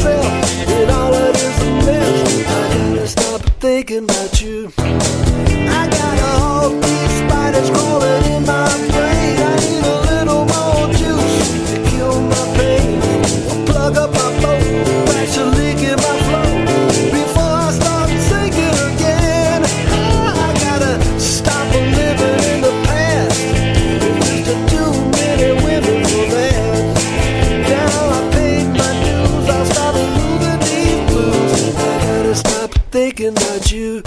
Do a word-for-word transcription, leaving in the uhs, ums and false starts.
myself, and all it is a mess. I gotta stop thinking about you. I got all these spiders crawling in my brain. I need a little more juice to kill my pain. I'll plug up my boat, patch a leak in my flow before I start sinking again. I gotta stop living in the past. There's just too many women for that. Now I paid my dues, I'll stop moving these blues. I gotta stop thinking about you.